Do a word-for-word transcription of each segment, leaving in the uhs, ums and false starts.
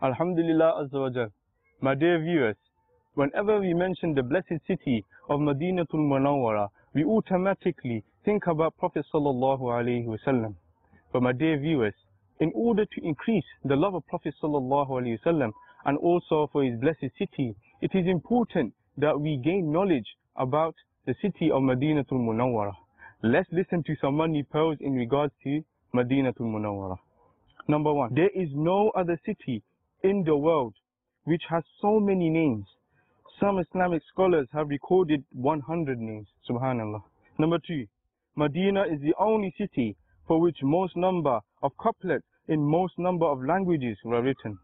Alhamdulillah Azza wa Jal. My dear viewers, whenever we mention the blessed city of Madinatul Munawwara, we automatically think about Prophet Sallallahu Alaihi Wasallam. But my dear viewers, in order to increase the love of Prophet Sallallahu Alaihi Wasallam and also for his blessed city, it is important that we gain knowledge about the city of Madinatul Munawwara. Let's listen to some money pearls in regards to Madinatul Munawwara. Number one, there is no other city in the world which has so many names. Some Islamic scholars have recorded one hundred names. Subhanallah. Number two, Medina is the only city for which most number of couplets in most number of languages were written,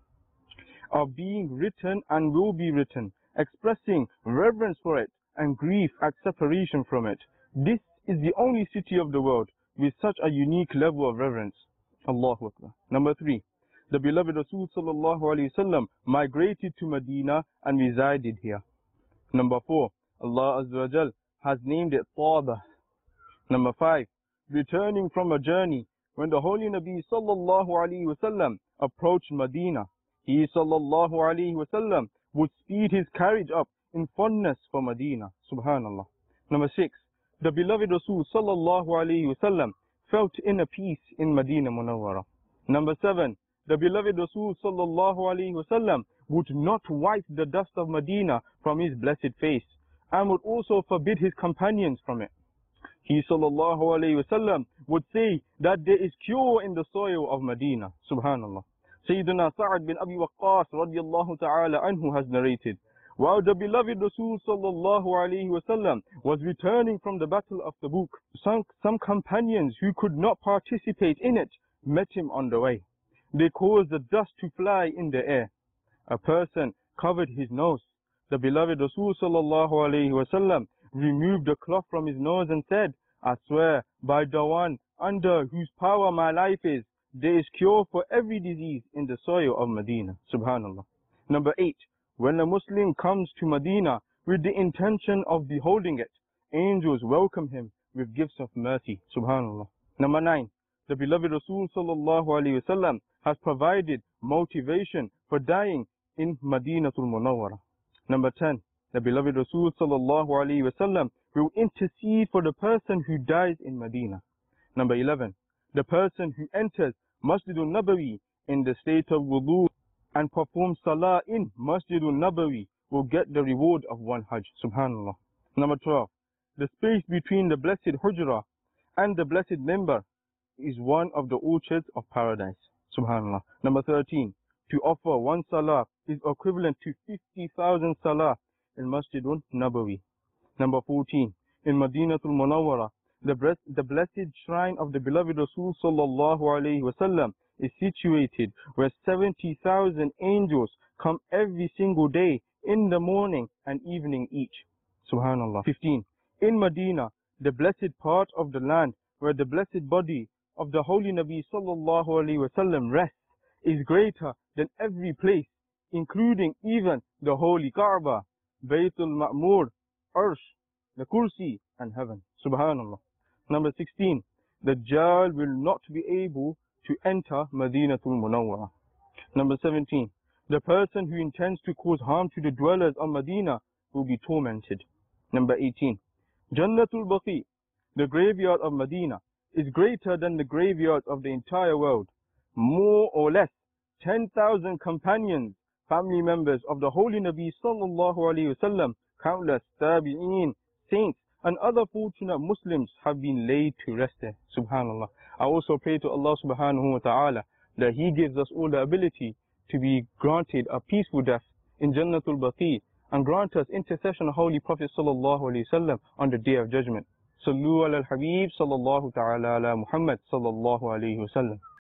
are being written and will be written, expressing reverence for it and grief at separation from it. This is the only city of the world with such a unique level of reverence. Allahu Akbar. Number three, the beloved Rasul Sallallahu Alaihi Wasallam migrated to Medina and resided here. Number four, Allah Azza wa Jal has named it Taaba. Number five, returning from a journey, when the Holy Nabi Sallallahu Alaihi Wasallam approached Medina, he Sallallahu Alaihi Wasallam would speed his carriage up in fondness for Medina. Subhanallah. Number six, the beloved Rasul Sallallahu Alaihi Wasallam felt inner peace in Medina Munawwara. Number seven, the beloved Rasul Sallallahu Alaihi Wasallam would not wipe the dust of Medina from his blessed face and would also forbid his companions from it. He Sallallahu Alaihi Wasallam would say that there is cure in the soil of Medina. Subhanallah. Sayyidina Sa'ad bin Abi Waqqas radiyallahu ta'ala anhu has narrated, while the beloved Rasul Sallallahu Alaihi Wasallam was returning from the battle of Tabuk, some, some companions who could not participate in it met him on the way. They caused the dust to fly in the air. A person covered his nose. The beloved Rasul Sallallahu Alaihi Wasallam removed the cloth from his nose and said, I swear by the one under whose power my life is, there is cure for every disease in the soil of Medina. Subhanallah. Number eight, when a Muslim comes to Medina with the intention of beholding it, angels welcome him with gifts of mercy. Subhanallah. Number nine, the beloved Rasul Sallallahu Alaihi Wasallam has provided motivation for dying in Madinatul Munawwara. Number ten, the beloved Rasul Sallallahu Alaihi Wasallam will intercede for the person who dies in Medina. Number eleven, the person who enters Masjidul Nabawi in the state of wudu and performs salah in Masjidul Nabawi will get the reward of one Hajj. Subhanallah. Number twelve, the space between the blessed Hujrah and the blessed Mimbar is one of the orchards of paradise. Subhanallah. Number thirteen, to offer one salah is equivalent to fifty thousand salah in Masjidul Nabawi. Number fourteen, in Madinatul Munawwara, the, the blessed shrine of the beloved Rasul Sallallahu Alaihi Wasallam is situated where seventy thousand angels come every single day in the morning and evening each. Subhanallah. fifteen, in Medina, the blessed part of the land where the blessed body of the Holy Nabi Sallallahu Alaihi Wasallam rests is greater than every place, including even the Holy Kaaba, Baytul Ma'mur, Arsh, the Kursi, and heaven. Subhanallah. Number sixteen, the Dajjal will not be able to enter Madinatul Munawwara. Number seventeen, the person who intends to cause harm to the dwellers of Medina will be tormented. Number eighteen, Jannatul Baqi, the graveyard of Medina, is greater than the graveyards of the entire world. More or less, ten thousand companions, family members of the Holy Nabi Sallallahu Alaihi Wasallam, countless tabi'een, saints, and other fortunate Muslims have been laid to rest there. Subhanallah. I also pray to Allah Subhanahu wa Ta'ala that He gives us all the ability to be granted a peaceful death in Jannatul Baqi and grant us intercession of Holy Prophet Sallallahu Alaihi Wasallam on the Day of Judgment. Sallu ala al-Habib Sallallahu Ta'ala ala Muhammad Sallallahu Alaihi Wasallam.